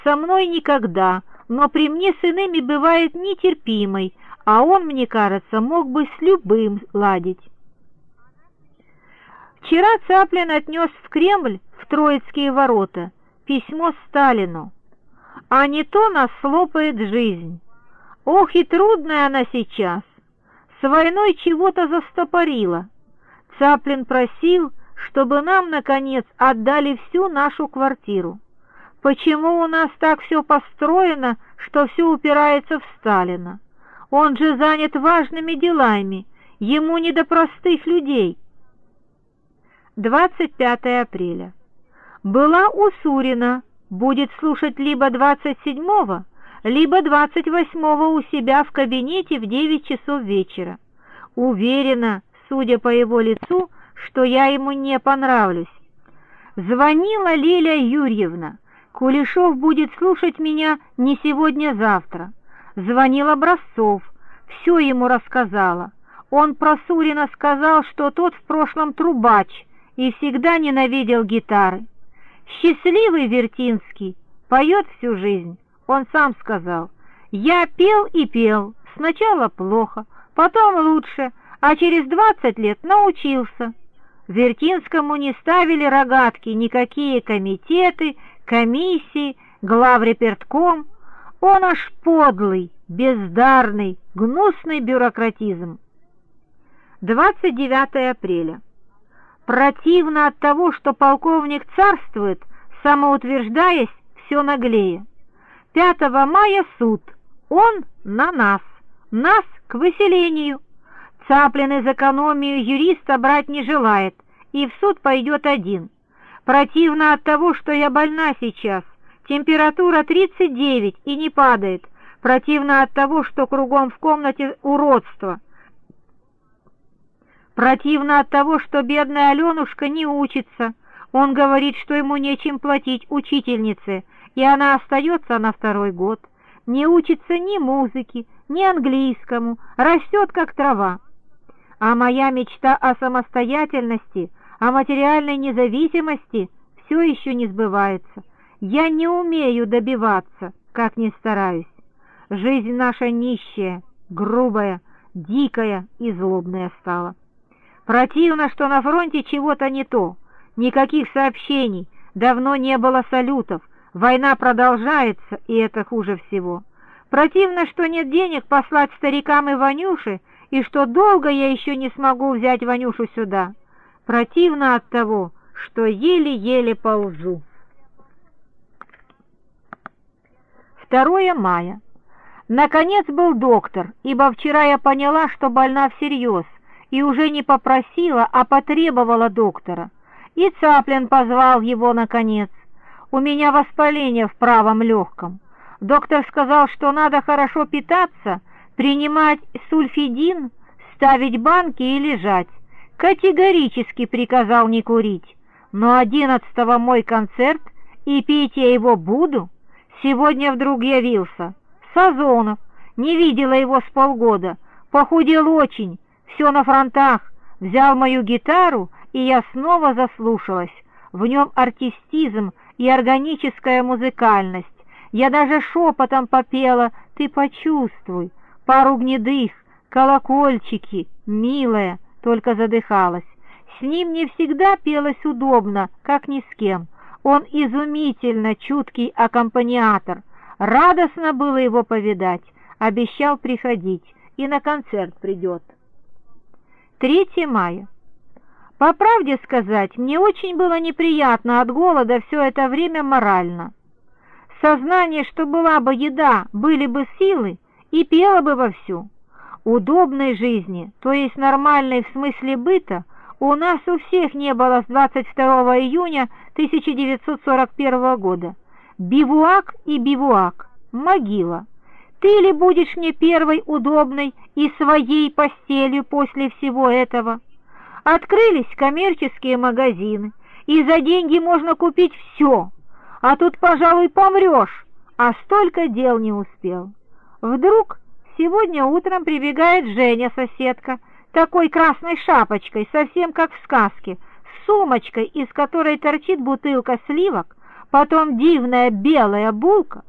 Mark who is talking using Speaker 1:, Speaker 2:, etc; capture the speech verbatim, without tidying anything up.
Speaker 1: со мной никогда, но при мне с иными бывает нетерпимой, а он, мне кажется, мог бы с любым ладить. Вчера Цаплин отнес в Кремль, в Троицкие ворота, письмо Сталину. А не то нас слопает жизнь. Ох, и трудная она сейчас. С войной чего-то застопорила. Цаплин просил, чтобы нам, наконец, отдали всю нашу квартиру. Почему у нас так все построено, что все упирается в Сталина? Он же занят важными делами, ему не до простых людей. двадцать пятое апреля. Была у Сурина, будет слушать либо двадцать седьмого, либо двадцать восьмого у себя в кабинете в девять часов вечера. Уверена, судя по его лицу, что я ему не понравлюсь. Звонила Лиля Юрьевна. Кулешов будет слушать меня не сегодня-завтра. Звонил Образцов, все ему рассказала. Он про Сурина сказал, что тот в прошлом трубач и всегда ненавидел гитары. Счастливый Вертинский, поет всю жизнь. Он сам сказал: «Я пел и пел, сначала плохо, потом лучше, а через двадцать лет научился». Вертинскому не ставили рогатки никакие комитеты, комиссии, главрепертком. Он аж подлый, бездарный, гнусный бюрократизм. двадцать девятое апреля. Противно от того, что полковник царствует, самоутверждаясь все наглее. пятого мая суд. Он на нас, нас к выселению. Цаплин из экономию юриста брать не желает, и в суд пойдет один. Противно от того, что я больна сейчас. Температура тридцать девять и не падает. Противно от того, что кругом в комнате уродство. Противно от того, что бедная Аленушка не учится. Он говорит, что ему нечем платить учительнице, и она остается на второй год. Не учится ни музыке, ни английскому, растет как трава. А моя мечта о самостоятельности, о материальной независимости все еще не сбывается. Я не умею добиваться, как ни стараюсь. Жизнь наша нищая, грубая, дикая и злобная стала. Противно, что на фронте чего-то не то. Никаких сообщений, давно не было салютов. Война продолжается, и это хуже всего. Противно, что нет денег послать старикам и Ванюше, и что долго я еще не смогу взять Ванюшу сюда. Противно от того, что еле-еле ползу. второе мая. Наконец был доктор, ибо вчера я поняла, что больна всерьез, и уже не попросила, а потребовала доктора. И Цаплин позвал его наконец. У меня воспаление в правом легком. Доктор сказал, что надо хорошо питаться, принимать сульфидин, ставить банки и лежать. Категорически приказал не курить. Но одиннадцатого мой концерт, и петь я его буду. Сегодня вдруг явился Сазонов, не видела его с полгода, похудел очень, все на фронтах, взял мою гитару, и я снова заслушалась. В нем артистизм и органическая музыкальность. Я даже шепотом попела «Ты почувствуй», пару гнедых, колокольчики, милая, только задыхалась. С ним не всегда пелось удобно, как ни с кем. Он изумительно чуткий аккомпаниатор. Радостно было его повидать. Обещал приходить, и на концерт придет. третье мая. По правде сказать, мне очень было неприятно от голода все это время морально. Сознание, что была бы еда, были бы силы, и пела бы вовсю. Удобной жизни, то есть нормальной в смысле быта, у нас у всех не было с двадцать второго июня тысяча девятьсот сорок первого года. Бивуак и бивуак, могила. Ты ли будешь мне первой удобной и своей постелью после всего этого? Открылись коммерческие магазины, и за деньги можно купить все, а тут, пожалуй, помрешь, а столько дел не успел. Вдруг сегодня утром прибегает Женя, соседка, такой красной шапочкой, совсем как в сказке, с сумочкой, из которой торчит бутылка сливок, потом дивная белая булка,